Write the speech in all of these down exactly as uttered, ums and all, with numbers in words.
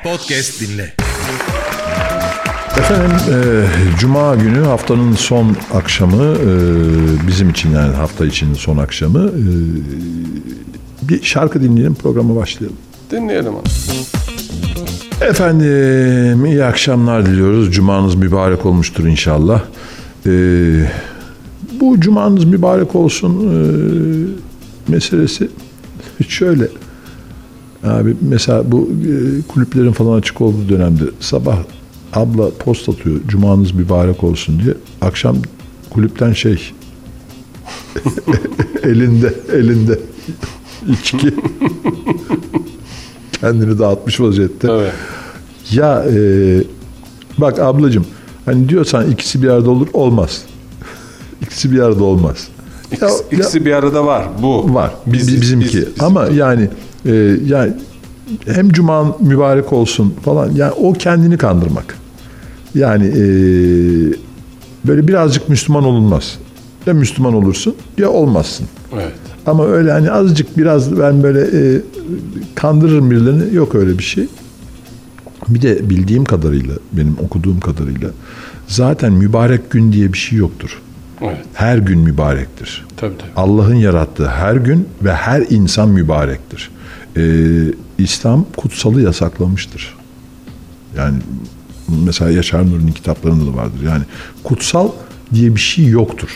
Podcast dinle. Efendim e, Cuma günü haftanın son akşamı e, bizim için, yani hafta içinin son akşamı e, bir şarkı dinleyelim, programa başlayalım. Dinleyelim onu. Efendim iyi akşamlar diliyoruz. Cumanız mübarek olmuştur inşallah. E, bu cumanız mübarek olsun e, meselesi şöyle. Abi mesela bu e, kulüplerin falan açık olduğu dönemde sabah abla post atıyor, cumanız mübarek olsun diye. Akşam kulüpten şey elinde elinde içki kendini dağıtmış vaziyette. Evet. Ya e, bak ablacığım, hani diyorsan ikisi bir arada olur, olmaz. İkisi bir arada olmaz. İkisi, ya, ikisi ya, bir arada var. Bu var. Biz, bizimki. Biz, Ama yani e, yani hem cuman mübarek olsun falan, yani o kendini kandırmak. Yani e, böyle birazcık Müslüman olunmaz. Ya Müslüman olursun ya olmazsın. Evet. Ama öyle hani azıcık biraz ben böyle e, kandırırım birilerini, yok öyle bir şey. Bir de bildiğim kadarıyla, benim okuduğum kadarıyla zaten mübarek gün diye bir şey yoktur. Evet. Her gün mübarektir. Tabii, tabii. Allah'ın yarattığı her gün ve her insan mübarektir. Ee, İslam kutsalı yasaklamıştır. Yani mesela Yaşar Nuri'nin kitaplarında da vardır. Yani kutsal diye bir şey yoktur.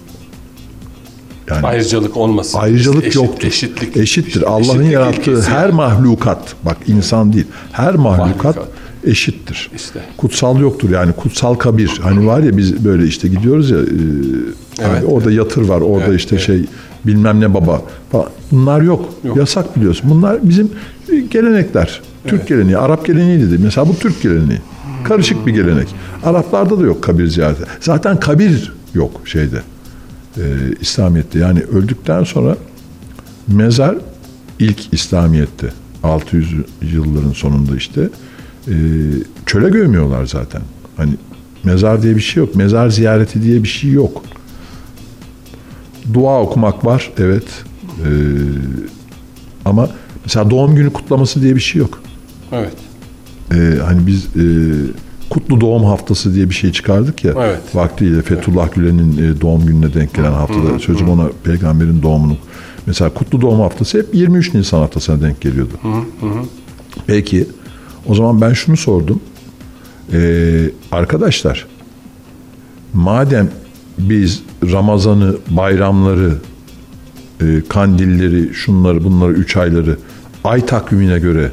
Yani ayrıcalık olmasın. Ayrıcalık Eşit, yoktur. Eşitlik. Eşittir. Allah'ın yarattığı her yani. mahlukat, bak insan değil, her mahlukat, mahlukat. eşittir. İşte. Kutsal yoktur. Yani kutsal kabir. Hani var ya, biz böyle işte gidiyoruz ya, e, evet, hani orada evet. yatır var, orada evet, işte evet. şey bilmem ne baba falan. Bunlar yok. yok. Yasak, biliyorsun. Bunlar bizim gelenekler. Türk evet. geleneği, Arap geleneği dedi. Mesela bu Türk geleneği. Karışık bir gelenek. Araplarda da yok kabir ziyareti. Zaten kabir yok şeyde. E, İslamiyet'te. Yani öldükten sonra mezar ilk İslamiyet'te altı yüz yılların sonunda işte e, çöle gömüyorlar zaten. Hani mezar diye bir şey yok. Mezar ziyareti diye bir şey yok. Dua okumak var, evet. E, ama mesela doğum günü kutlaması diye bir şey yok. Evet. E, hani biz e, Kutlu Doğum Haftası diye bir şey çıkardık ya, evet. vaktiyle Fethullah evet. Gülen'in doğum gününe denk gelen haftada. Hı hı, sözüm hı. ona peygamberin doğumunu. Mesela Kutlu Doğum Haftası hep yirmi üç Nisan haftasına denk geliyordu. Hı hı. Peki o zaman ben şunu sordum. Ee, arkadaşlar, madem biz Ramazan'ı, bayramları, e, kandilleri, şunları bunları, üç ayları ay takvimine göre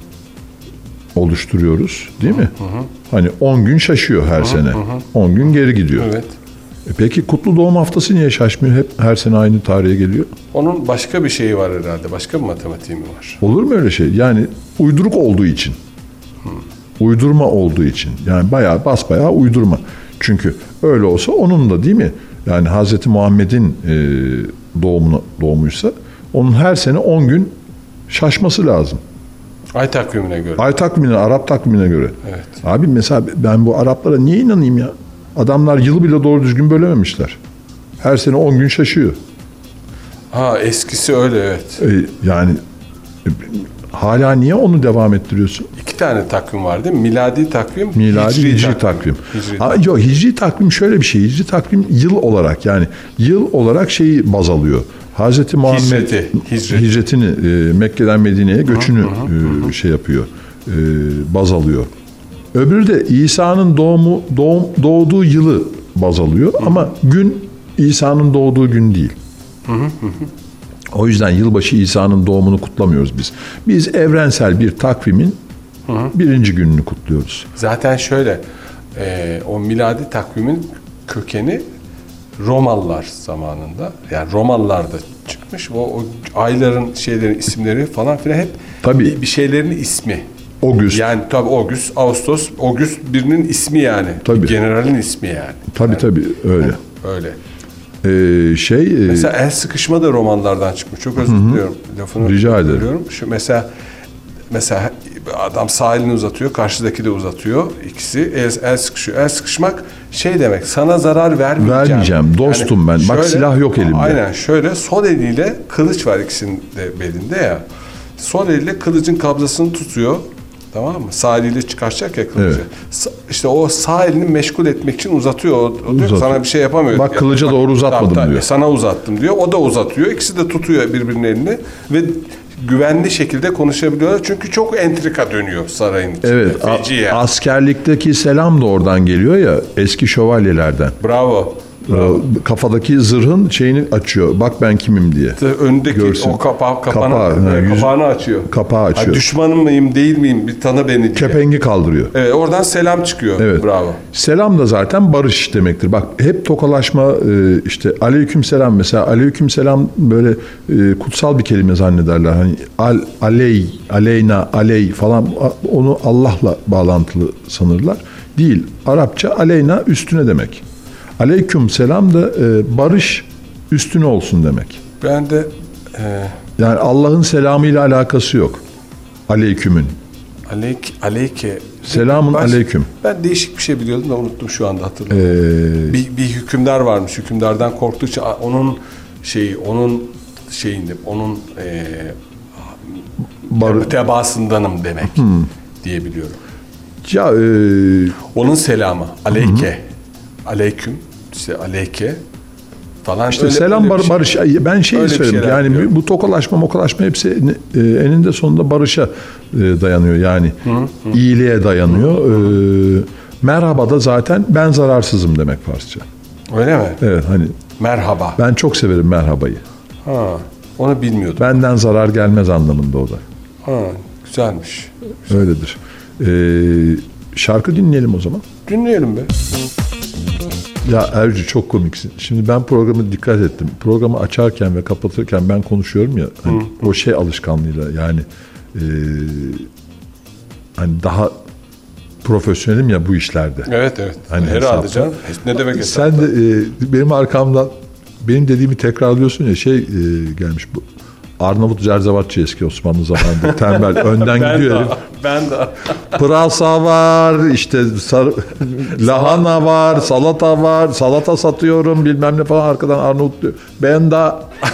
oluşturuyoruz, değil mi? Hı hı. Hani on gün şaşıyor her hı hı. sene. Hı hı. on gün geri gidiyor. Evet. E peki Kutlu Doğum Haftası niye şaşmıyor? Hep her sene aynı tarihe geliyor. Onun başka bir şeyi var herhalde. Başka bir matematiği mi var? Olur mu öyle şey? Yani uyduruk olduğu için. Hı. Uydurma olduğu için. Yani bayağı basbayağı uydurma. Çünkü öyle olsa onun da, değil mi? Yani Hazreti Muhammed'in e, doğumunu, doğumuysa onun her sene on gün şaşması lazım. Ay takvimine göre. Ay takvimine, Arap takvimine göre. Evet. Abi mesela ben bu Araplara niye inanayım ya? Adamlar yılı bile doğru düzgün bölememişler. Her sene on gün şaşıyor. Ha, eskisi öyle, evet. Ee, yani e, hala niye onu devam ettiriyorsun? İki tane takvim var değil mi? Miladi takvim, Miladi, hicri, hicri takvim. takvim. Hicri ha, takvim. Yok, hicri takvim şöyle bir şey. Hicri takvim yıl olarak, yani yıl olarak şeyi baz alıyor. Hazreti Muhammed Hicreti, hicreti. hicretini e, Mekke'den Medine'ye göçünü hı hı, e, şey yapıyor, e, baz alıyor. Öbürü de İsa'nın doğumu doğum, doğduğu yılı baz alıyor, hı hı. ama gün İsa'nın doğduğu gün değil. Hı hı hı. O yüzden yılbaşı İsa'nın doğumunu kutlamıyoruz biz. Biz evrensel bir takvimin hı hı. birinci gününü kutluyoruz. Zaten şöyle, e, o miladi takvimin kökeni Romalılar zamanında, yani Romalılar da çıkmış. O, o ayların, şeylerin isimleri falan filan hep tabii. Bir, bir şeylerin ismi. August. Yani tabii August, Ağustos, August birinin ismi yani. Tabii. Generalin ismi yani. Tabii yani, tabii öyle. Yani, öyle. Ee, şey. Mesela el sıkışma da romanlardan çıkmış. Çok özür diliyorum. Lafını rica ederim. Şu mesela mesela adam sağ elini uzatıyor, karşıdaki de uzatıyor. İkisi el, el sıkışıyor. El sıkışmak şey demek, sana zarar vermeyeceğim. Vermeyeceğim, dostum yani ben. Şöyle, bak silah yok elimde. Aynen şöyle, sol eliyle kılıç var ikisinin de belinde ya. Sol eliyle kılıcın kabzasını tutuyor. Tamam mı? Sağ eliyle çıkaracak ya kılıcı. Evet. Sa- İşte o sağ elini meşgul etmek için uzatıyor. O, o diyor ki, Uzatıyor. sana bir şey yapamıyor. Bak kılıca Bak, doğru uzatmadım tamam, diyor. Sana uzattım diyor. O da uzatıyor. İkisi de tutuyor birbirinin elini ve güvenli şekilde konuşabiliyorlar. Çünkü çok entrika dönüyor sarayın içinde. Evet, a- Feci yani. askerlikteki selam da oradan geliyor ya, eski şövalyelerden. Bravo. Ee, Kafadaki zırhın şeyini açıyor. Bak ben kimim diye. Öndeki Görsün. o kapağı, kapağını, Kapağı, ha, yüz- kapağını açıyor. Kapağı açıyor. Ha, düşmanım mıyım değil miyim bir tanı beni diye. Kepengi kaldırıyor. Evet, oradan selam çıkıyor. Evet. Bravo. Selam da zaten barış demektir. Bak hep tokalaşma, e, işte aleyküm selam mesela, aleyküm selam böyle e, kutsal bir kelime zannederler. Hani al, aley, aleyna, aley falan, a- onu Allah'la bağlantılı sanırlar. Değil. Arapça aleyna üstüne demek. Aleyküm selam da e, barış üstüne olsun demek. Ben de e, Yani Allah'ın selamıyla alakası yok. Aleykümün. aleyk, aleyke. Selamun Baş- aleyküm. Ben değişik bir şey biliyordum da unuttum şu anda hatırlamıyorum. Ee, bir, bir hükümdar varmış. Hükümdardan korktuğu için a- onun şeyi, onun şeyinde, onun e, bar- mütebaasındanım demek diye biliyorum. ya e, Onun selamı aleyke, aleyküm, işte aleyke falan. İşte öyle- selam öyle bar, bir şey. barış. Ben şeyi Öyle bir söyledim. şeyler Yani biliyorum. bu tokalaşma, mokalaşma hepsi e, eninde sonunda barışa e, dayanıyor. Yani iyiliğe dayanıyor. E, merhaba da zaten ben zararsızım demek Farsça. Öyle mi? Evet, hani Merhaba. ben çok severim merhabayı. Ha, onu bilmiyordum. Benden zarar gelmez anlamında o da. Ha, güzelmiş. Öyledir. E, şarkı dinleyelim o zaman. Dinleyelim be. Ya Ercü çok komiksin. Şimdi ben programı dikkat ettim. Programı açarken ve kapatırken ben konuşuyorum ya. Hani o şey alışkanlığıyla yani e, hani daha profesyonelim ya bu işlerde. Evet evet. Hani Herhalde hesapta. canım. Ne demek hesap? Sen de e, benim arkamdan benim dediğimi tekrarlıyorsun ya, şey e, gelmiş bu. Arnavut Zerzevatçı eski Osmanlı zamanında tembel önden Ben gidiyor de, herif. ben de. Pırasa var, işte sar- lahana var, salata var, salata satıyorum bilmem ne falan, arkadan Arnavut diyor. Ben de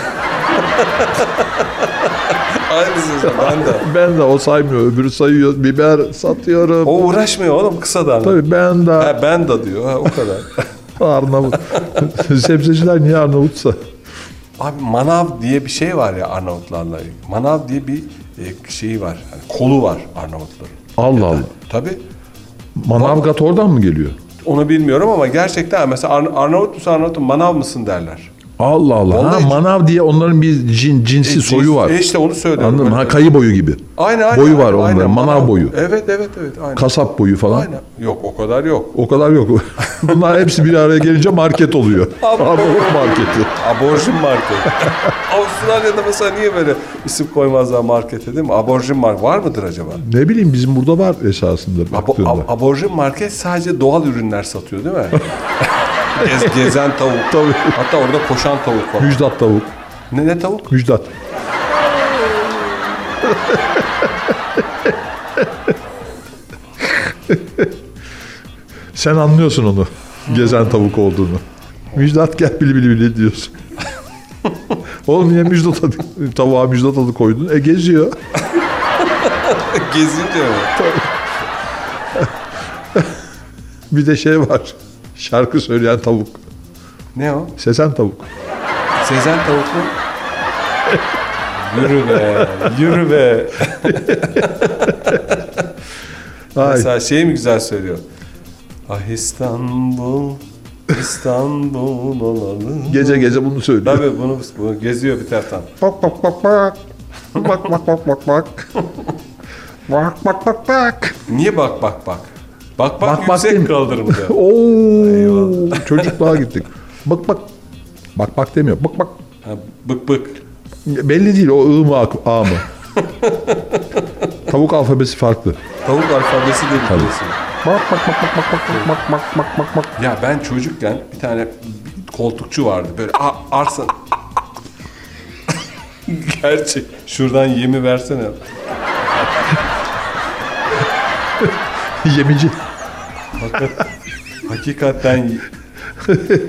Aynısın ben de. ben de o saymıyor, öbürü sayıyor. Biber satıyorum. O uğraşmıyor oğlum kısadan. Tabii ben de Ha, ben de diyor. Ha, o kadar. Arnavut. Sebzeciler niye Arnavutsa? Abi manav diye bir şey var ya Arnavutlarla. Manav diye bir e, şeyi var. Yani kolu var Arnavutların. Allah Allah. Tabii. Manavgat oradan mı geliyor? Onu bilmiyorum ama gerçekten mesela Ar- Arnavut musun Arnavut manav mısın derler. Allah Allah. Vallahi- Ha, manav diye onların bir cin, cinsi E, soyu cins- var. e işte onu söylüyorum. Anladın mı? Öyle. Ha, kayı boyu gibi. Aynen aynen. Boyu var aynen, onların. aynen. Manav boyu. Evet evet evet. Aynen. Kasap boyu falan. Aynen. Yok o kadar yok. O kadar yok. Bunlar hepsi bir araya gelince market oluyor. Arnavut marketi. Aborjin market. Avustralya'da mesela niye böyle isim koymazlar markete değil mi? Aborjin market var mıdır acaba? Ne bileyim, bizim burada var esasında Abo- baktığında. ab- aborjin market sadece doğal ürünler satıyor değil mi? Gez, gezen tavuk. Tabii. Hatta orada koşan tavuk var. Müjdat tavuk. Ne, ne tavuk? Müjdat. Sen anlıyorsun onu. Gezen tavuk olduğunu. Müjdat gel bili bili bili diyorsun. Oğlum niye müjdat adı, tavuğa müjdat adı koydun? E geziyor. Gezince mi? Bir de şey var. Şarkı söyleyen tavuk. Ne o? Sesen tavuk. Sezen tavuk mu? Yürü be, yürü be. Ay. Mesela şey mi güzel söylüyor? Ah İstanbul, İstanbul olalım. Gece gece bunu söylüyor. Tabii bunu, bunu geziyor bir taraftan. Bak bak bak bak. Bak bak bak bak bak. Bak bak bak bak. Niye bak bak bak? Bak bak, Bak, bak yüksek değil mi? kaldırım diyor. Oo, çocukluğa gittik. Bak bak. Bak bak demiyor. Bak bak. Ha, bık bık. Belli değil o ı mı a, a mı? Tavuk alfabesi farklı. Tavuk alfabesi değil biliyorsun. Bak bak bak bak bak bak bak bak bak bak bak. Ya ben çocukken bir tane bir koltukçu vardı böyle a, arsa. Gerçek. Şuradan yemi versene. Yemici. Hakikat, hakikaten.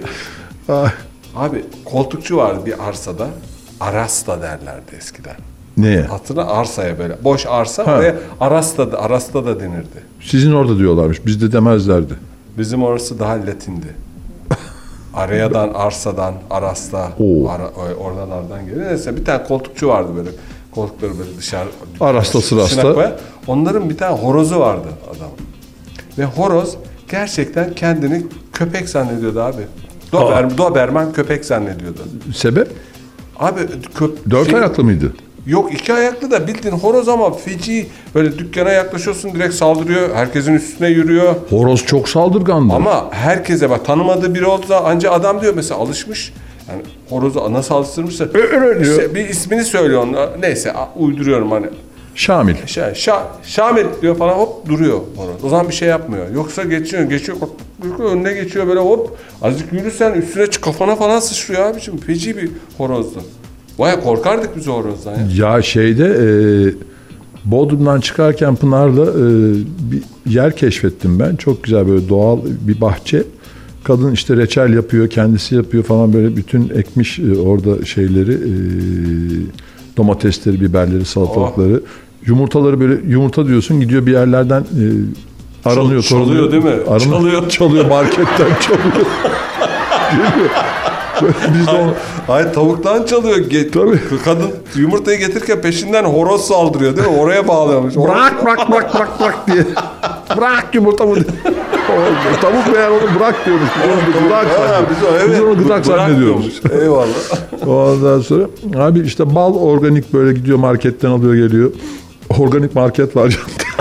Ay. Abi koltukçu vardı bir arsada. Arasta derlerdi eskiden. Neye? Hatırla, arsaya böyle. Boş arsa, Ha. oraya arasta da, arasta da denirdi. Sizin orada diyorlarmış. Bizde demezlerdi. Bizim orası daha Latindi. Arayadan, arsadan, arasta, Oo. ara, oralardan geliyor. Neyse bir tane koltukçu vardı böyle. Koltukları böyle dışarı. Arasta sırasta. koyar. Onların bir tane horozu vardı adam. Ve horoz gerçekten kendini köpek zannediyordu abi. Dober, Doberman köpek zannediyordu. Sebep? Abi köp Dört şey- ayaklı mıydı? Yok, iki ayaklı da bildiğin horoz ama feci, böyle dükkana yaklaşıyorsun direkt saldırıyor. Herkesin üstüne yürüyor. Horoz çok saldırgandı. Ama herkese bak, tanımadığı biri oldu da anca adam diyor mesela, alışmış. Yani horozu nasıl alıştırmışsa işte bir ismini söylüyor ona. Neyse uyduruyorum hani. Şamil. Şey, Şa, Şamil diyor falan, hop duruyor horoz. O zaman bir şey yapmıyor. Yoksa geçiyor, geçiyor, önüne geçiyor böyle hop. Azıcık yürürsen üstüne çık, kafana falan sıçrıyor abiciğim. Feci bir horozdu. Baya korkardık biz o horozdan ya. Ya şeyde e, Bodrum'dan çıkarken Pınar'la e, bir yer keşfettim ben. Çok güzel böyle doğal bir bahçe. Kadın işte reçel yapıyor, kendisi yapıyor falan, böyle bütün ekmiş e, orada şeyleri, e, domatesleri, biberleri, salatalıkları. Oh. Yumurtaları böyle, yumurta diyorsun gidiyor bir yerlerden e, aranıyor. Çal, çalıyor değil mi? Aranıyor, çalıyor. Çalıyor marketten çalıyor. Geliyor. Biz de onu... Hayır, tavuktan çalıyor. Ge- Tabii. Kadın yumurtayı getirirken peşinden horoz saldırıyor değil mi? Oraya bağlıyormuş. Bırak bırak bırak bırak bırak diye. Bırak yumurtamı. Tavuk veya onu bırak diyormuş. Onu gıdak zannediyoruz. Biz, o, evet, biz onu gıdak zannediyoruz. Eyvallah. Ondan sonra abi işte bal organik böyle gidiyor marketten alıyor geliyor. Organik market var canım.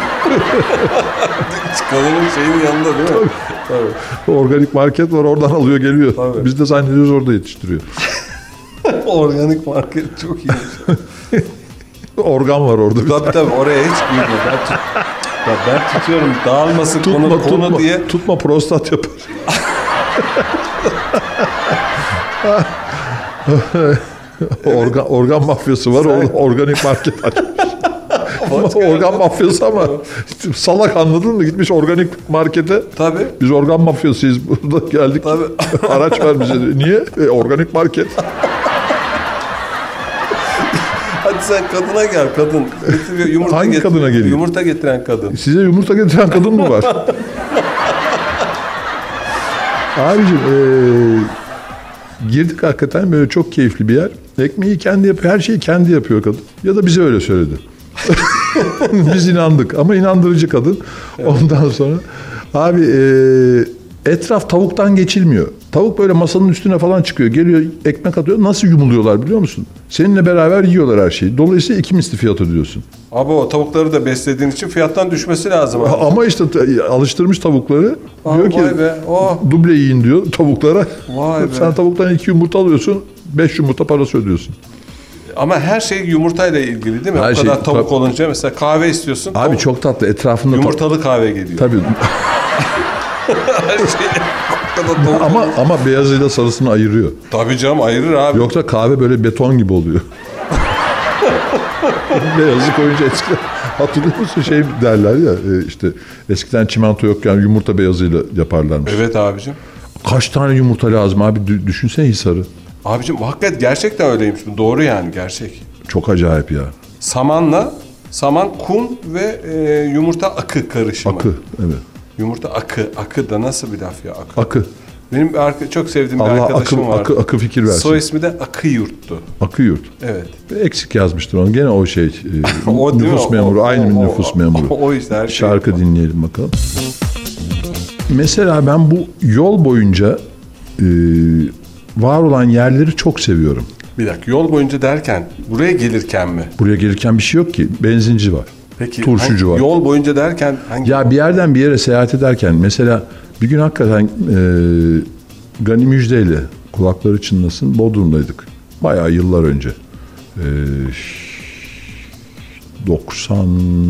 Kadının şeyin yanında değil mi? Tabii. Tabii. Organik market var, oradan alıyor geliyor. Tabii. Biz de zannediyoruz orada yetiştiriyor. Organik market çok iyi. Organ var orada. Tabii tabii, oraya hiç girmiyor. Ben, tut, ya ben tutuyorum dağılmasın tutma, konu, tutma, konu diye. Tutma, prostat yapar. organ, organ mafyası var. Sen... Organik market açmış. Organ mafyası ama salak, anladın mı? Gitmiş organik markete. Tabii. Biz organ mafyasıyız. Burada geldik. Tabii. Araç ver bize. Niye? E, organik market. Hadi sen kadına gel, kadın. Getiriyor, yumurta Hangi getiriyor, kadına geliyor? Yumurta getiren kadın. Size yumurta getiren kadın mı var? Abicim ee, girdik hakikaten, böyle çok keyifli bir yer. Ekmeği kendi yapıyor, her şeyi kendi yapıyor kadın. Ya da bize öyle söyledi. Biz inandık ama inandırıcı kadın. Evet. Ondan sonra abi e, etraf tavuktan geçilmiyor. Tavuk böyle masanın üstüne falan çıkıyor. Geliyor ekmek atıyor. Nasıl yumuluyorlar biliyor musun? Seninle beraber yiyorlar her şeyi. Dolayısıyla iki misli fiyat ödüyorsun. Abi o tavukları da beslediğin için fiyattan düşmesi lazım. Abi. Ama işte alıştırmış tavukları. Aa, diyor ki be. Oh. duble yiyin diyor tavuklara. Vay Sen be. tavuktan iki yumurta alıyorsun. Beş yumurta parası ödüyorsun. Ama her şey yumurtayla ilgili değil mi? Her o kadar şey, tavuk tab- olunca mesela kahve istiyorsun. Abi tavuk, çok tatlı. Etrafında yumurtalı ta- kahve geliyor. Tabii. Her şey ama ama beyazıyla sarısını ayırıyor. Tabii canım, ayırır abi. Yoksa kahve böyle beton gibi oluyor. Beyazı koyunca eskiden hatırlıyor musun şey derler ya işte eskiden çimento yokken yumurta beyazıyla yaparlarmış. Evet abicim. Kaç tane yumurta lazım abi, düşünsene Hisar'ı. Abicim hakikaten gerçekten öyleymiş. Doğru yani, gerçek. Çok acayip ya. Samanla, saman, kum ve e, yumurta akı karışımı. Akı, evet. Yumurta akı, akı da nasıl bir laf ya, akı. Akı. Benim bir çok sevdiğim bir Allah arkadaşım akı, vardı. Akı, akı fikir versin. Soy ismi de Akıyurt'tu. Akıyurt. Evet. Eksik yazmıştır onu. Gene o şey. E, o, nüfus memuru. O, aynı o, nüfus o, memuru. O, o işte her şey. Şarkı dinleyelim bakalım. Mesela ben bu yol boyunca e, var olan yerleri çok seviyorum. Bir dakika, yol boyunca derken buraya gelirken mi? Buraya gelirken bir şey yok ki. Benzinci var. Peki turşucu hangi, var. Yol boyunca derken hangi? Ya bir yerden bir yere seyahat ederken mesela bir gün hakikaten e, Gani Müjde ile kulakları çınlasın Bodrum'daydık. Bayağı yıllar önce. E, doksan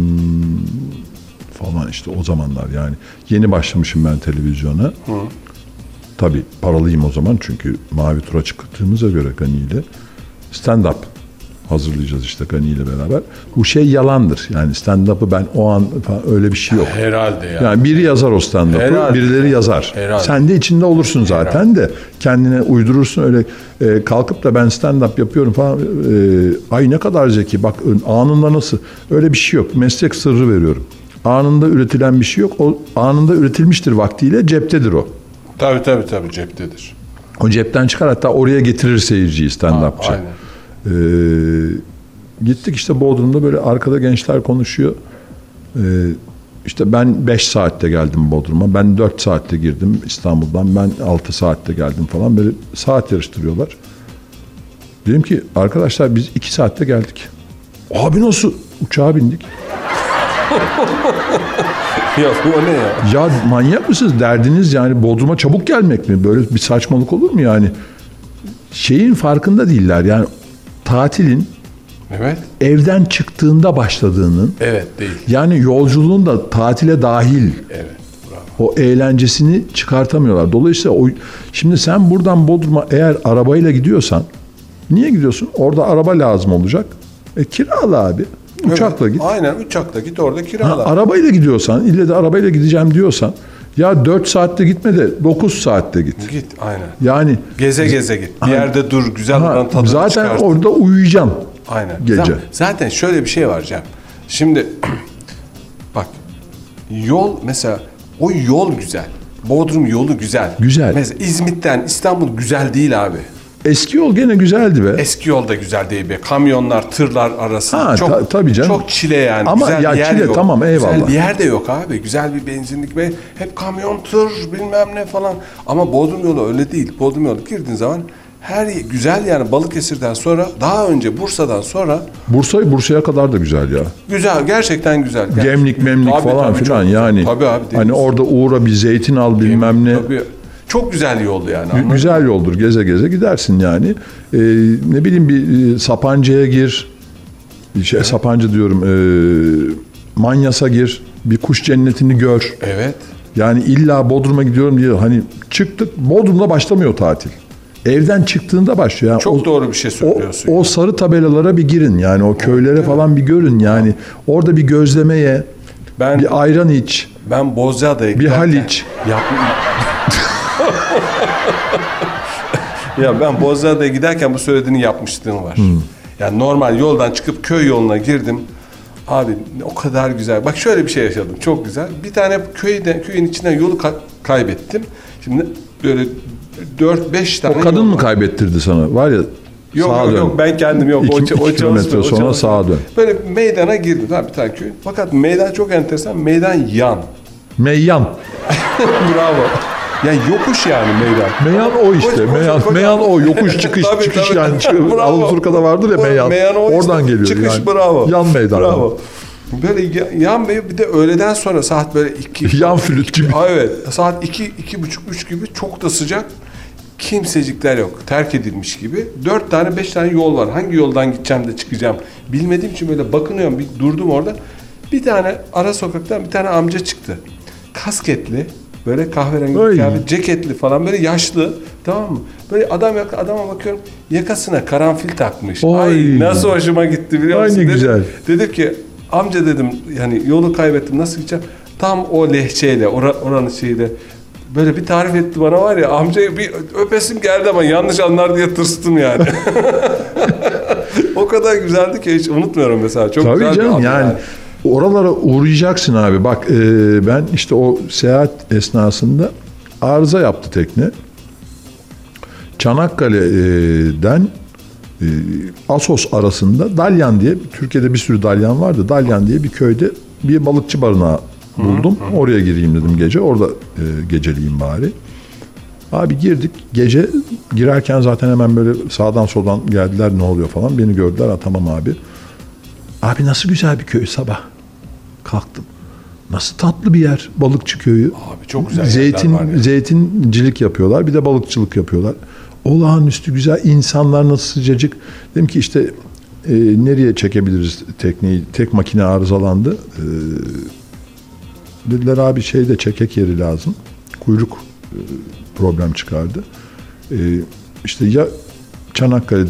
falan işte o zamanlar yani. Yeni başlamışım ben televizyona. Hı. Tabii paralıyım o zaman çünkü Mavi Tur'a çıktığımıza göre Gani ile stand-up hazırlayacağız işte Gani ile beraber. Bu şey yalandır. Yani stand-up'ı ben o an falan öyle bir şey yok. Herhalde ya. Yani biri yazar o stand-up'ı, birileri yazar. Herhalde. Sen de içinde olursun zaten Herhalde. de kendine uydurursun öyle e, kalkıp da ben stand-up yapıyorum falan. E, ay ne kadar zeki bak anında nasıl öyle bir şey yok. Meslek sırrı veriyorum. Anında üretilen bir şey yok. O anında üretilmiştir vaktiyle ceptedir o. Tabii tabii tabii ceptedir. O cepten çıkar hatta oraya getirir seyirciyi stand-upçı. Aynen. Ee, gittik işte Bodrum'da böyle arkada gençler konuşuyor. Ee, işte ben beş saatte geldim Bodrum'a. Ben dört saatte girdim İstanbul'dan. Ben altı saatte geldim falan. Böyle saat yarıştırıyorlar. Dedim ki arkadaşlar biz iki saatte geldik. Abi nasıl? Uçağa bindik. Ya bu ne ya? Ya manyak mısınız? Derdiniz yani Bodrum'a çabuk gelmek mi? Böyle bir saçmalık olur mu yani? Şeyin farkında değiller. Yani tatilin evet. evden çıktığında başladığının evet değil. Yani yolculuğun da tatile dahil. Evet. Bravo. O eğlencesini çıkartamıyorlar. Dolayısıyla o şimdi sen buradan Bodrum'a eğer arabayla gidiyorsan niye gidiyorsun? Orada araba lazım olacak. E kirala abi. Uçakla evet, git. Aynen uçakla git orada kirala. Ha, arabayla gidiyorsan, ille de arabayla gideceğim diyorsan ya dört saatte gitme de dokuz saatte git. Git aynen. Yani geze geze git. Bir ha, yerde dur güzel ha, tadını zaten çıkarsın. Orada uyuyacaksın. Aynen. Gece. Zaten şöyle bir şey var Cem. Şimdi bak yol mesela o yol güzel. Bodrum yolu güzel. Güzel. Mesela İzmit'ten İstanbul güzel değil abi. Eski yol gene güzeldi be. Eski yol da güzel değil be. Kamyonlar, tırlar arasında ha, çok ta, tabii canım. çok çile yani. Ama güzel ya bir yer çile yok. tamam eyvallah. Güzel bir yer de yok abi. Güzel bir benzinlik ve hep kamyon, tır bilmem ne falan. Ama Bodrum yolu öyle değil. Bodrum yolu girdiğin zaman her güzel yani Balıkesir'den sonra daha önce Bursa'dan sonra Bursa Bursa'ya kadar da güzel ya. Güzel gerçekten güzel. Gerçekten. Gemlik memlik tabii, falan tabii, filan yani. Tabii abi. Hani orada uğra bir zeytin al bilmem Gemlik, ne. Tabii. Çok güzel yoldu yani. G- güzel yoldur. Geze geze gidersin yani. Ee, ne bileyim bir e, Sapanca'ya gir. Şey, evet. Sapanca diyorum. E, Manyas'a gir. Bir kuş cennetini gör. Evet. Yani illa Bodrum'a gidiyorum diye hani çıktık. Bodrum'da başlamıyor tatil. Evden çıktığında başlıyor. Yani çok o, doğru bir şey söylüyorsun. O, o sarı tabelalara bir girin. Yani o köylere evet. falan bir görün. Yani orada bir gözleme ye. Ben, bir ayran iç. Ben Bozcaada'ya bir Haliç. Yap... ya ben Bozcaada'ya giderken bu söylediğini yapmışlığım var. Hmm. Yani normal yoldan çıkıp köy yoluna girdim. Abi o kadar güzel. Bak şöyle bir şey yaşadım. Çok güzel. Bir tane köyden köyün içinden yolu ka- kaybettim. Şimdi böyle dört beş tane. O kadın mı kaybettirdi sana? Var ya. Yok yok dön. yok ben kendim yok. İki, o, iki o kilometre sonra o sağa dön. Böyle meydana girdim. Ha, bir tane köy. Fakat meydan çok enteresan. Meydan yan. Meyyan. Bravo. Yani yokuş yani meydan. Meyan o işte. Koş, meyan, koş, meyan o. Yokuş çıkış tabii, çıkış tabii, yani. Alaturka'da vardır ya meyan. Meyan o Oradan işte. geliyor çıkış, yani. Bravo. Yan meydan. Bravo. Böyle yan bey bir de öğleden sonra saat böyle iki. Yan flüt gibi. Evet. Saat iki, iki buçuk, üç gibi çok da sıcak. Kimsecikler yok. Terk edilmiş gibi. Dört tane, beş tane yol var. Hangi yoldan gideceğim de çıkacağım. Bilmediğim için böyle bakınıyorum. Bir durdum orada. Bir tane ara sokaktan bir tane amca çıktı. Kasketli. Böyle kahverengi kıyafet, ceketli falan böyle yaşlı, tamam mı? Böyle adam adama bakıyorum yakasına karanfil takmış. Oy. Ay nasıl hoşuma gitti biliyor musun? Ay ne güzel. Dedim ki amca dedim yani yolu kaybettim nasıl gideceğim? Tam o lehçeyle or- oranın şeyiyle böyle bir tarif etti bana var ya amcayı bir öpesim geldi ama yanlış anlar diye tırstım yani. O kadar güzeldi ki hiç unutmuyorum mesela. Çok Tabii güzel canım yani. yani. Oralara uğrayacaksın abi. Bak e, ben işte o seyahat esnasında arıza yaptı tekne. Çanakkale'den e, Assos arasında Dalyan diye, Türkiye'de bir sürü Dalyan vardı. Dalyan diye bir köyde bir balıkçı barınağı buldum. Hı hı. Oraya gireyim dedim gece. Orada e, geceleyeyim bari. Abi girdik. Gece girerken zaten hemen böyle sağdan soldan geldiler ne oluyor falan. Beni gördüler. Ha, tamam abi. Abi nasıl güzel bir köy sabah. Kalktım. Nasıl tatlı bir yer balıkçı köyü. Abi çok güzel Zeytin, yerler var ya. Zeytincilik yapıyorlar. Bir de balıkçılık yapıyorlar. Olağanüstü güzel. İnsanlar nasıl sıcacık. Dedim ki işte e, nereye çekebiliriz tekneyi? Tek makine arızalandı. E, dediler abi şeyde çekek yeri lazım. Kuyruk e, problem çıkardı. E, işte ya Çanakkale'de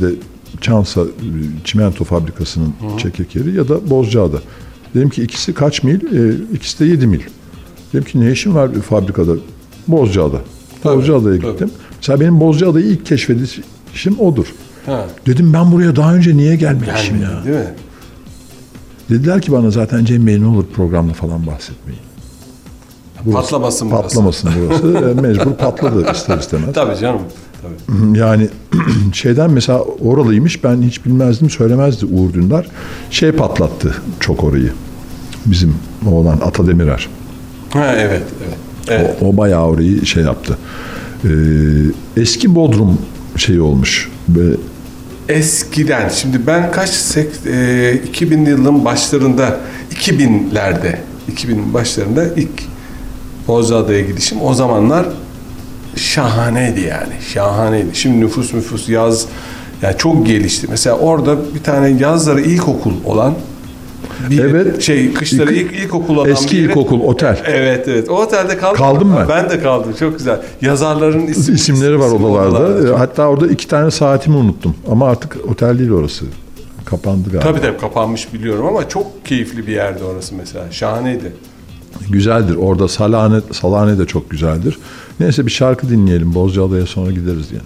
Çansa çimento fabrikasının Hı-hı. çekek yeri ya da Bozcaada. Dedim ki ikisi kaç mil? E, ikisi de yedi mil. Dedim ki ne işin var fabrikada? Bozcaada. Bozcaada'ya gittim. Tabii. Mesela benim Bozcaada'yı ilk keşfedişim odur. Ha. Dedim ben buraya daha önce niye gelmemişim Gelmedi, ya? Değil mi? Dediler ki bana zaten Cem Bey ne olur programda falan bahsetmeyin. Burası, patlamasın burası. Patlamasın burası. e, mecbur patladı ister istemez. Tabii canım. Tabii. Yani şeyden mesela oralıymış, ben hiç bilmezdim, söylemezdi Uğur Dündar. Şey patlattı çok orayı. Bizim oğlan Ata Demirer. Ha, evet, evet. evet. O, o bayağı orayı şey yaptı. Ee, eski Bodrum şeyi olmuş. Ve eskiden, şimdi ben kaç e, iki bin yılın başlarında, iki binlerde, iki binin başlarında ilk Bozcaada'ya gidişim. O zamanlar şahaneydi yani. Şahaneydi. Şimdi nüfus nüfus yaz yani çok gelişti. Mesela orada bir tane yazları ilkokul olan bir evet, şey kışları ilk, ilkokul olan eski bir ilkokul otel. Evet evet. O otelde kaldım. Kaldım mı? Ben de kaldım. Çok güzel. Yazarların isim, isimleri var isim odalarda. odalarda. Hatta orada iki tane saatimi unuttum. Ama artık otel değil orası. Kapandı galiba. Tabii tabii kapanmış biliyorum ama çok keyifli bir yerdi orası mesela. Şahaneydi. Güzeldir. Orada Salahane, Salahane de çok güzeldir. Neyse bir şarkı dinleyelim. Bozcaada'ya sonra gideriz yine.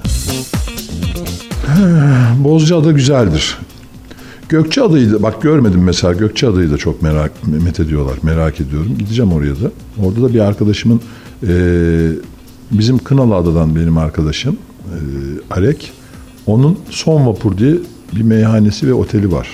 Bozcaada güzeldir. Gökçeada'yı da bak görmedim mesela. Gökçeada'yı da çok merak met ediyorlar. Merak ediyorum. Gideceğim oraya da. Orada da bir arkadaşımın e, bizim Kınalıada'dan benim arkadaşım e, Arek. Onun Son Vapur diye bir meyhanesi ve oteli var.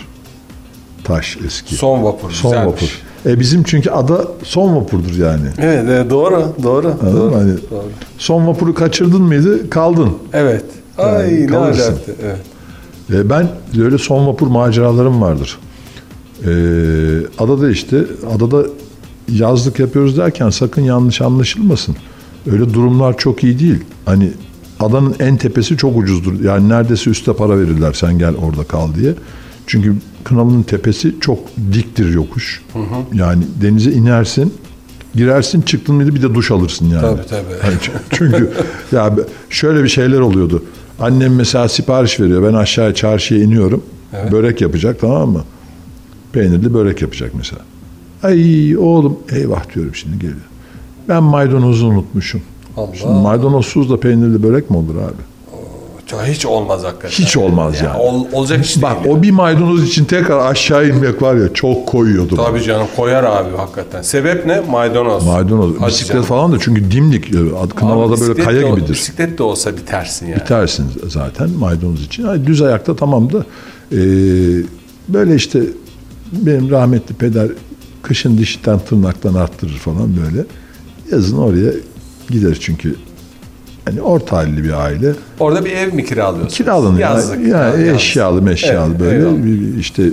Taş eski. Son Vapur. Son güzelmiş. Vapur. E bizim çünkü ada Son Vapur'dur yani. Evet, evet doğru, doğru. Doğru, hani doğru. Son Vapur'u kaçırdın mıydı? Kaldın. Evet. Ay yani ne alacaktı. Evet. E ben öyle Son Vapur maceralarım vardır. E, adada işte adada yazlık yapıyoruz derken sakın yanlış anlaşılmasın. Öyle durumlar çok iyi değil. Hani adanın en tepesi çok ucuzdur. Yani neredeyse üste para verirler sen gel orada kal diye. Çünkü Kınalı'nın tepesi çok diktir yokuş. Hı hı. Yani denize inersin, girersin, çıktın mıydı bir de duş alırsın yani. Tabii tabii. Yani çünkü ya şöyle bir şeyler oluyordu. Annem mesela sipariş veriyor. Ben aşağıya çarşıya iniyorum. Evet. Börek yapacak, tamam mı? Peynirli börek yapacak mesela. Ay oğlum eyvah diyorum şimdi geliyor. Ben maydanozu unutmuşum. Allah. Şimdi maydanozsuz da peynirli börek mi olur abi? Hiç olmaz hakikaten. Hiç olmaz yani. yani. Ol, olacak iş Bak değil. O bir maydanoz için tekrar aşağı inmek var ya çok koyuyordu. Tabii bana. Canım koyar abi hakikaten. Sebep ne? Maydanoz. Maydanoz. Hadi bisiklet canım. falan da çünkü dimdik. Kınalı'da böyle kaya o, gibidir. Bisiklet de olsa bitersin yani. Bitersin zaten maydanoz için. Yani düz ayakta tamam da e, böyle işte benim rahmetli peder kışın dişten tırnaktan arttırır falan böyle. Yazın oraya gider çünkü yani orta halli bir aile. Orada bir ev mi kiralıyorsunuz? Kiralanıyor. Yazlık. Yani, yani yazlık. eşyalı meşyalı evet, böyle eyvallah. işte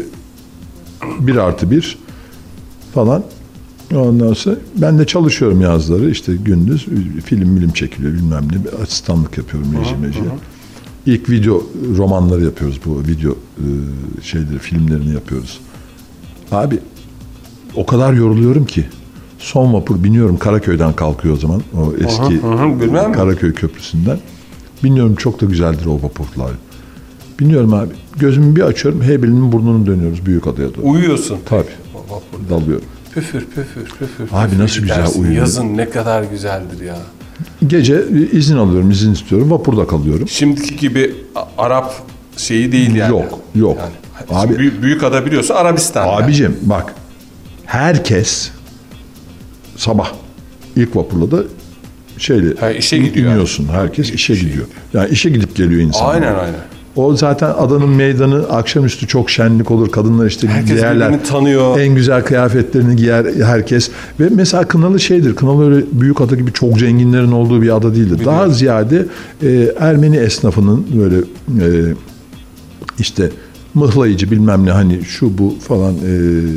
bir artı bir falan. Ondan sonra ben de çalışıyorum yazları işte gündüz film bilim çekiliyor bilmem ne asistanlık yapıyorum reji meci. İlk video romanları yapıyoruz bu video şeyleri filmlerini yapıyoruz. Abi o kadar yoruluyorum ki. Son Vapur biniyorum Karaköy'den kalkıyor o zaman. O eski hı hı, Karaköy Köprüsü'nden. Biniyorum çok da güzeldir o vapurlar. Biniyorum abi. Gözümü bir açıyorum. Heybeli'nin burnunu dönüyoruz Büyükada'ya doğru. Uyuyorsun. Tabii. Dalıyorum. Püfür püfür püfür. Abi püfür nasıl güzel uyuyor. Yazın ne kadar güzeldir ya. Gece izin alıyorum, izin istiyorum. Vapurda kalıyorum. Şimdiki gibi Arap şeyi değil yani. Yok, yok. Yani, abi Büyük, Büyükada biliyorsun Arabistan. Abicim yani. bak. Herkes sabah ilk vapurla da şeyle ha, işe gidiyor. iniyorsun. Yani. Herkes işe gidiyor. gidiyor. Yani işe gidip geliyor insanlar. Aynen aynen. O zaten adanın meydanı akşamüstü çok şenlik olur. Kadınlar işte herkes giyerler. birbirini tanıyor. En güzel kıyafetlerini giyer herkes. Ve mesela Kınalı şeydir. Kınalı öyle büyük ada gibi çok zenginlerin olduğu bir ada değildir. Biliyorum. Daha ziyade e, Ermeni esnafının böyle e, işte mıhlayıcı bilmem ne hani şu bu falan e,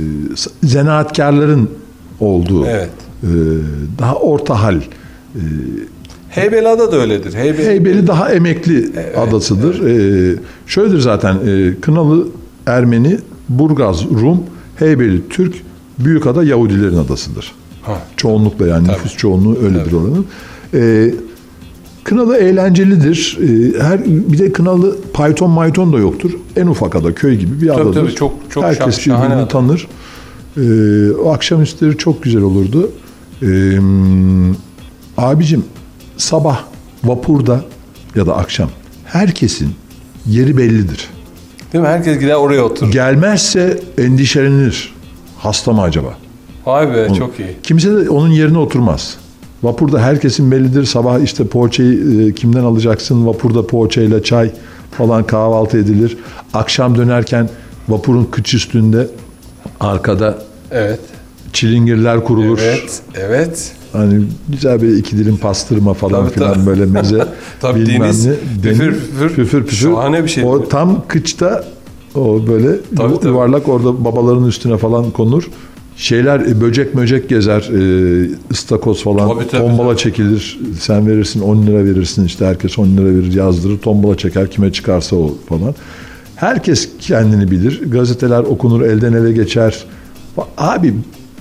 zanaatkarların olduğu evet. e, daha orta hal e, Heybeliada da öyledir. Heybeli, Heybeli daha emekli evet, adasıdır. Evet. Ee, şöyledir zaten e, Kınalı Ermeni, Burgaz Rum, Heybeli Türk, Büyükada Yahudilerin adasıdır. Ha. Çoğunlukla yani tabii. Nüfus çoğunluğu öyledir tabii. Oranın. Ee, Kınalı eğlencelidir. Ee, her bir de Kınalı Python mayton da yoktur. En ufak ada, köy gibi bir tabii, adadır. tabii, çok, çok herkes şahane birbirini ada. tanır. Ee, o akşamüstleri çok güzel olurdu. Ee, abicim sabah vapurda ya da akşam herkesin yeri bellidir. Değil mi? Herkes gider oraya oturur. Gelmezse endişelenir. Hasta mı acaba? Vay be, Onu, çok iyi. kimse de onun yerine oturmaz. Vapurda herkesin bellidir. Sabah işte poğaçayı e, kimden alacaksın? Vapurda poğaçayla çay falan kahvaltı edilir. Akşam dönerken vapurun kıç üstünde arkada Evet. çilingirler kurulur. Evet. Evet. Hani güzel bir iki dilim pastırma falan Tabii, filan tabii. böyle meze Tabii, bilmem deniz, ne. püfür Deniz, püfür. püfür püfür. Şahane bir şey. O tam kıçta o böyle Tabii, tabii. yuvarlak orada babaların üstüne falan konur. Şeyler e, böcek möcek gezer, e, ıstakoz falan, Tabii, tabii, tombala tabii. çekilir. Sen verirsin on lira verirsin, işte herkes on lira verir, yazdırır, tombala çeker, kime çıkarsa o falan. Herkes kendini bilir. Gazeteler okunur, elden ele geçer. Abi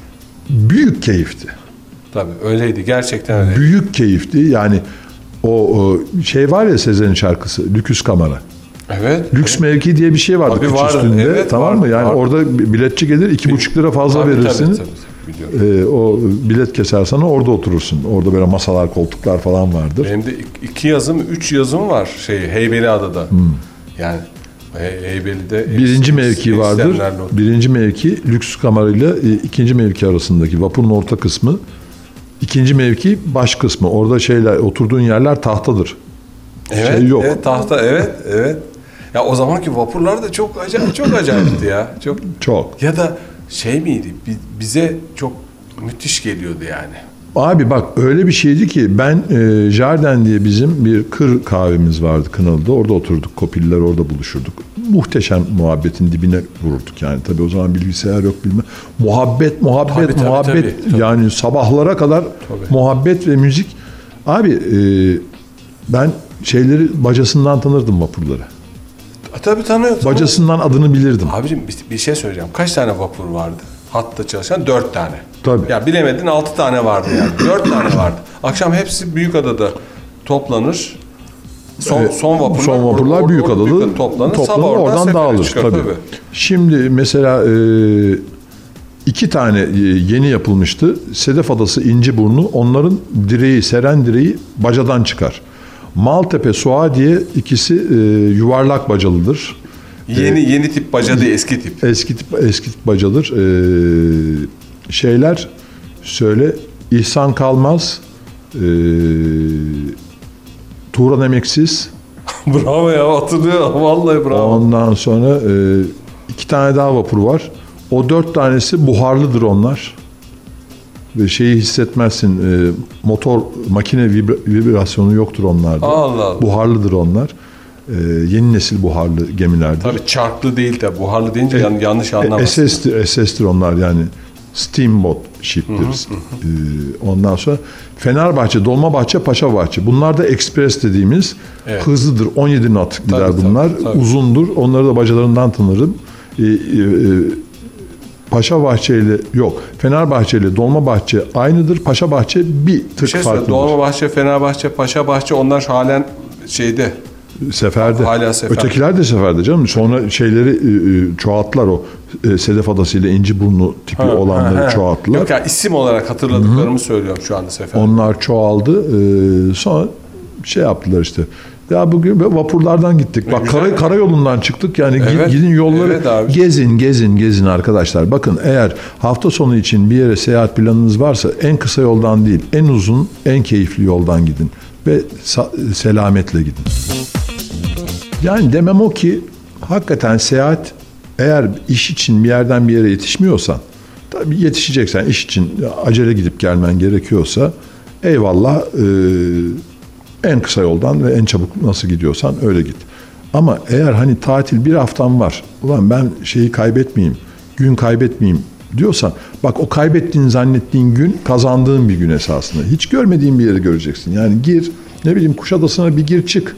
büyük keyifti. Tabii öyleydi. Gerçekten öyle. Büyük keyifti. Yani o, o şey var ya Sezen'in şarkısı, Lüküs Kamera. Evet. Lüks evet. mevki diye bir şey vardı Tabii kıç vardı, üstünde. evet, tamam vardı, mı? Yani vardı. orada biletçi gelir, iki buçuk lira fazla Tabii, verirsin. Tabii, tabii, tabii, biliyorum. Ee, o bilet keser sana, orada oturursun. Orada böyle masalar, koltuklar falan vardır. Benim de iki yazım, üç yazım var şey Heybeliada'da. Hmm. Yani He- Heybeli'de Birinci eks- mevki vardır. eksenlerle otur- Birinci mevki lüks kamerayla e, ikinci mevki arasındaki vapurun orta kısmı. İkinci mevki baş kısmı. Orada şeyler, oturduğun yerler tahtadır. Evet, şey yok. evet, tahta, evet, evet. Ya o zamanki vapurlar da çok acayip, çok acayipti ya. Çok. Çok. Ya da şey miydi? bi- Bize çok müthiş geliyordu yani. Abi bak öyle bir şeydi ki ben e, Jarden diye bizim bir kır kahvemiz vardı Kınalı'da. Orada oturduk. Kopiller orada buluşurduk. Muhteşem muhabbetin dibine vururduk yani. Tabii o zaman bilgisayar yok bilmem. Muhabbet, muhabbet, Tabii, tabii, muhabbet. tabii, tabii. Yani sabahlara kadar Tabii. muhabbet ve müzik. Abi e, ben şeyleri bacasından tanırdım vapurları. A, tabii tanıyorsun. Bacasından adını bilirdim. Abicim bir, bir şey söyleyeceğim. Kaç tane vapur vardı? Hatta çalışan dört tane. Tabii. Ya bilemedin altı tane vardı yani. Dört tane vardı. Akşam hepsi Büyükada'da toplanır. Son, Evet, son vapurlar, son vapurlar or- or- Büyükada'da Büyükada'da toplanır. toplanır, Sabah oradan oradan sefere dağılır çıkar, tabii. Şimdi mesela e, iki tane e, yeni yapılmıştı. Sedef Adası, İnciburnu, onların direği, seren direği bacadan çıkar. Maltepe, Suadiye ikisi e, yuvarlak bacalıdır. Yeni yeni tip baca değil, eski tip. Eski tip, eski tip bacadır. E, şeyler söyle, İhsan Kalmaz, e, Turan Emeksiz, Bravo ya, hatırlıyor. Vallahi bravo. ondan sonra e, iki tane daha vapur var. O dört tanesi buharlıdır onlar. Ve şeyi hissetmezsin. E, motor, makine vibra- vibrasyonu yoktur onlarda. Allah Allah. Buharlıdır onlar. E, yeni nesil buharlı gemilerdir. Tabii çarklı değil de buharlı deyince yan- yanlış anlamazsın. E, S S'tir, S S'tir onlar yani. Steamboat ship'tir. E, ondan sonra Fenerbahçe, Dolmabahçe, Paşabahçe. Bunlar da ekspres dediğimiz Evet. hızlıdır. on yedi knot gider Tabii, bunlar. tabii, tabii. Uzundur. Onları da bacalarından tanırım. E, e, e, Paşabahçe ile yok. Fenerbahçe ile Dolmabahçe aynıdır. Paşabahçe bir tık Bir şey söyle. farklıdır. Dolmabahçe, Fenerbahçe, Paşabahçe onlar halen şeyde. Seferde. Hala seferde. Ötekiler de seferde canım. Sonra şeyleri e, e, çoğalttılar o. E, Sedef Adası ile İnciburnu tipi Ha, olanları ha, ha. çoğalttılar. Yok ya, isim olarak hatırladıklarımı söylüyorum şu anda sefer. Onlar çoğaldı. Ee, sonra şey yaptılar işte. Ya bugün vapurlardan gittik. Bak güzel. kara, karayolundan çıktık. Yani gi- Evet, gidin yolları evet abi. gezin, gezin, gezin arkadaşlar. Bakın eğer hafta sonu için bir yere seyahat planınız varsa en kısa yoldan değil, en uzun, en keyifli yoldan gidin ve sa- selametle gidin. Yani demem o ki hakikaten seyahat, eğer iş için bir yerden bir yere yetişmiyorsan, tabii yetişeceksen, iş için acele gidip gelmen gerekiyorsa eyvallah, e, en kısa yoldan ve en çabuk nasıl gidiyorsan öyle git. Ama eğer hani tatil bir haftam var, ulan ben şeyi kaybetmeyeyim, gün kaybetmeyeyim diyorsan, bak o kaybettiğin zannettiğin gün kazandığın bir gün esasında. Hiç görmediğin bir yeri göreceksin. Yani gir, ne bileyim Kuşadası'na bir gir çık.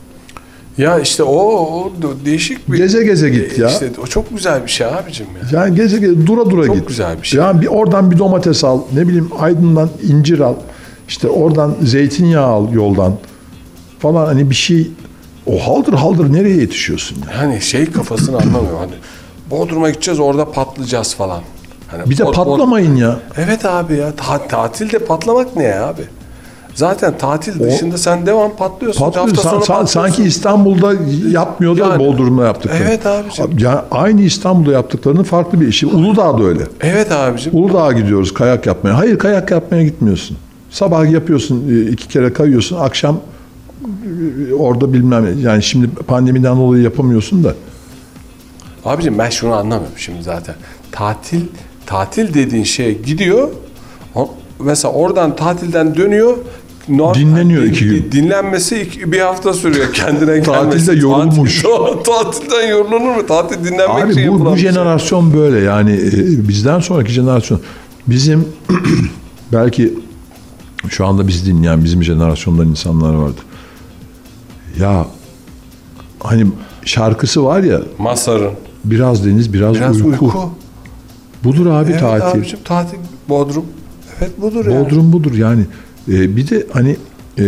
Ya işte o, o değişik bir... Geze geze git ya. İşte o çok güzel bir şey abicim ya. Yani geze geze dura dura Çok git. güzel bir şey. Yani bir oradan bir domates al, ne bileyim Aydın'dan incir al. İşte oradan zeytinyağı al yoldan. falan hani bir şey o haldır haldır nereye yetişiyorsun ya? Hani şey kafasını anlamıyor. Hani Bodrum'a gideceğiz orada patlayacağız falan. Hani Bir de Bod- patlamayın Bod- ya. Evet abi ya. Ta- tatilde patlamak ne ya abi? Zaten tatil dışında sen devam patlıyorsun. Patlıyor. Hafta San- sonu san- patlıyorsun. sanki İstanbul'da yapmıyor da Yani, Bodrum'da yaptıklarını. evet abicim. Ya aynı İstanbul'da yaptıklarının farklı bir işi. Uludağ'da öyle. Evet abicim. Uludağ'a gidiyoruz kayak yapmaya. Hayır, kayak yapmaya gitmiyorsun. Sabah yapıyorsun, iki kere kayıyorsun. Akşam orada bilmem, yani şimdi pandemiden dolayı yapamıyorsun da. Abicim ben şunu anlamıyorum şimdi zaten. Tatil tatil dediğin şey gidiyor. O, mesela oradan tatilden dönüyor. Normal, Dinleniyor iki gün. Dinlenmesi iki, bir hafta sürüyor kendine gelmesi. Tatilde yorulmuş. Tatil, tatilden yorulur mu? Tatil dinlenmek Abi için bu, yapılan bu bir şey. jenerasyon böyle yani e, bizden sonraki jenerasyon bizim belki şu anda bizi dinleyen bizim jenerasyondan insanlar vardır. Ya hani şarkısı var ya, Mazhar'ın. biraz deniz biraz, Biraz uyku. uyku. Budur abi Evet tatil. abicim tatil. Bodrum. Evet budur yani. Bodrum budur yani. E, bir de hani e,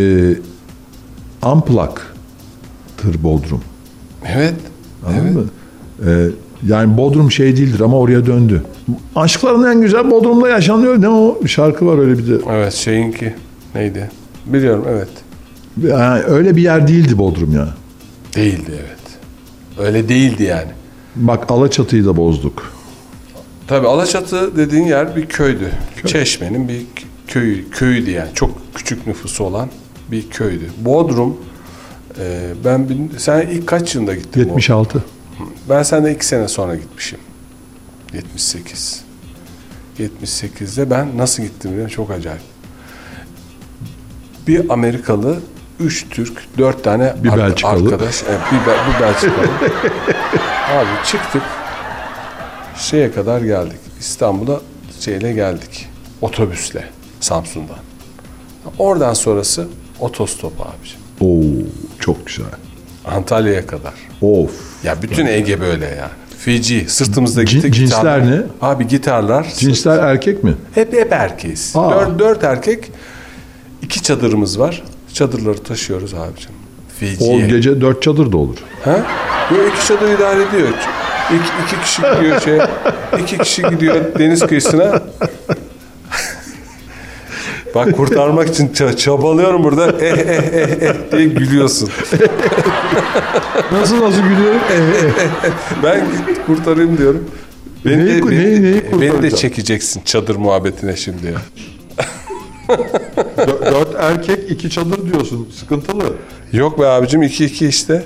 Unplug'tır Bodrum. Evet. Anladın evet. mı? E, yani Bodrum şey değildir ama oraya döndü. Aşkların en güzel Bodrum'da yaşanıyor. Ne o şarkı var öyle bir de. Evet şeyinki neydi? Biliyorum evet. Yani öyle bir yer değildi Bodrum ya. Değildi evet. Öyle değildi yani. Bak Alaçatı'yı da bozduk. Tabii Alaçatı dediğin yer bir köydü. Çeşme'nin bir köyü, köyüydü yani. Çok küçük nüfusu olan bir köydü. Bodrum, e, ben bin, sen ilk kaç yılında gittin? yetmiş altı. Bodrum? Ben senden iki sene sonra gitmişim. yetmiş sekiz. yetmiş sekizde ben nasıl gittim biliyor musun? Çok acayip. Bir Amerikalı, üç Türk, dört tane Bir ar- Belçikalı. arkadaş. Evet, bir, Bel- bir Belçikalı. Abi çıktık. Şeye kadar geldik. İstanbul'a şeyle geldik. Otobüsle. Samsun'dan. Oradan sonrası otostop abiciğim. Oo, çok güzel. Antalya'ya kadar. Of. Ya bütün Ege böyle yani. Fiji. Sırtımızda Cin- gittik. cinsler gitarlar. ne? Abi gitarlar. Cinsler erkek mi? Hep hep erkeğiz. Aa. Dört, dört erkek. İki çadırımız var. Çadırları taşıyoruz abicim. O Fiji'ye. gece dört çadır da olur. Ha? Yok iki çadır idare ediyor. İki, iki kişi gidiyor şey. iki kişi gidiyor deniz kıyısına. Bak kurtarmak için ça- çabalıyorum burada. Eh eh eh eh diye gülüyorsun. Nasıl nasıl gülüyorum? Ben git kurtarayım diyorum. Beni, Neyi- de, beni, neyi- neyi beni de kurtaracaksın? çekeceksin çadır muhabbetine şimdi ya. Dört erkek iki çadır diyorsun. Sıkıntılı. Yok be abicim iki iki işte.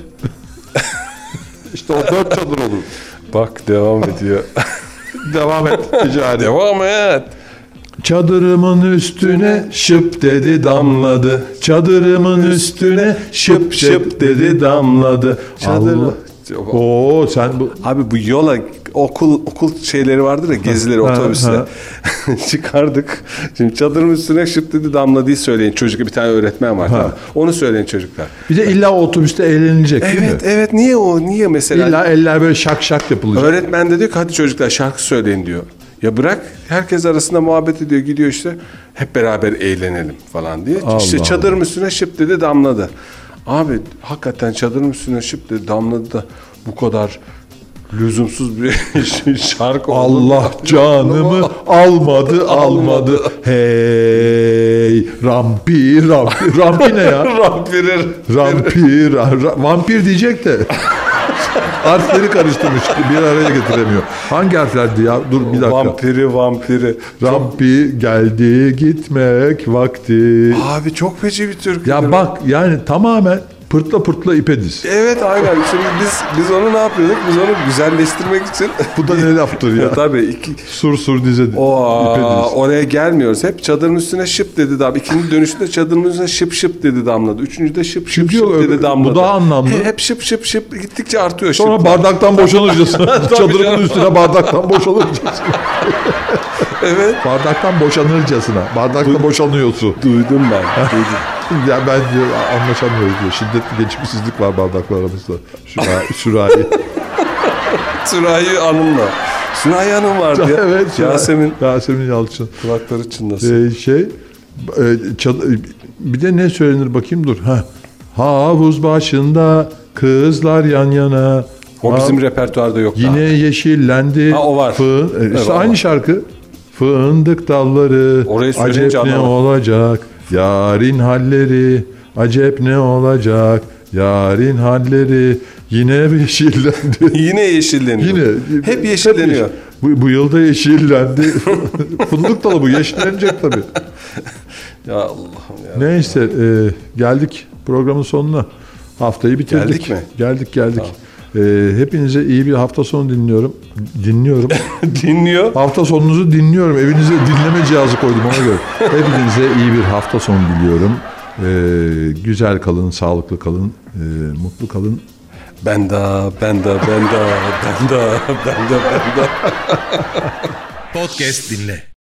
İşte o dört çadır olur. Bak devam ediyor. Devam et ticari. Devam et. Çadırımın üstüne şıp dedi damladı. Çadırımın üstüne şıp şıp dedi damladı. Çadır. Allah. Oo sen bu Abi bu yola okul okul şeyleri vardır ya gezileri Ha, otobüsle. ha. Çıkardık. Şimdi çadırın üstüne şıp dedi damladığı söyleyin çocuk. Bir tane öğretmen var. Tamam. Onu söyleyin çocuklar. bir de illa o otobüste eğlenilecek değil mi? Evet evet niye o niye mesela? İlla eller böyle şak şak yapılacak. Öğretmen de diyor ki hadi çocuklar şarkı söyleyin diyor. Ya bırak herkes arasında muhabbet ediyor gidiyor işte hep beraber eğlenelim falan diye. Allah işte Allah. çadırın üstüne şıp dedi damladı. Abi hakikaten çadırın üstüne şıp dedi damladı da bu kadar lüzumsuz bir şarkı oldu. Allah canımı almadı almadı. Hey rampi rampi rampi ne ya? Rampirir. Rampir ra- vampir diyecek de harfleri karıştırmış bir araya getiremiyor. Hangi harflerdi ya? Dur bir dakika. Vampiri vampiri. Rampi geldi gitmek vakti. Abi çok feci bir türkü. Ya bak yani tamamen pırtla pırtla ipediz. Evet aynen. Şimdi biz biz onu ne yapıyorduk? Biz onu güzelleştirmek için. Bu da ne laftır ya? Tabii iki, Sur sur dize O ipediz. oraya gelmiyoruz. Hep çadırın üstüne şıp dedi damladı. İkinci dönüşünde çadırın üstüne şıp şıp dedi damladı. Üçüncüde şıp şıp Çünkü şıp o- dedi damladı. bu daha anlamlı. He- Hep şıp şıp şıp gittikçe artıyor Sonra şıplar. bardaktan boşanırcasına. Çadırın canım. üstüne bardaktan boşanırcasına. Evet. Bardaktan boşanırcasına. Bardakta boşanıyorsun. Duydum ben. Duydum. Ya ben diyor anlaşamıyoruz diyor. Şiddetli geçimsizlik var bardaklar aramızda. Sürahi. sürahi. Sürahi Hanım'la. Sürahi Hanım vardı ya. Evet. Sürahi. Yasemin Yasemin Yalçın. kulakları çınlasın. Ee, şey e, çad- bir de ne söylenir bakayım dur. Ha. Havuz başında kızlar yan yana. O Ha- bizim repertuarda yok Yine daha. yeşillendi. Ha, o var. Fı- e, Evet, işte o aynı var. şarkı. Fındık dalları. Orayı söyleyince Acep ne anlamadım. olacak? Yarın halleri. Acep ne olacak? Yarın halleri. Yine yeşillendi. Yine yeşilleniyor. Yine. Hep yeşilleniyor. Bu, bu yılda yeşillendi. Fındık dalı bu. Yeşillenecek tabii. Ya Allah'ım ya. Neyse e, geldik programın sonuna. Haftayı bitirdik. Geldik mi? Geldik geldik. E, hepinize iyi bir hafta sonu dinliyorum. Dinliyorum. Dinliyor. Hafta sonunuzu dinliyorum. Evinize dinleme cihazı koydum ona göre. Hepinize iyi bir hafta sonu diliyorum. E, güzel kalın, sağlıklı kalın, e, mutlu kalın. Ben da, ben da, ben da, ben da, ben da, ben da. Podcast dinle.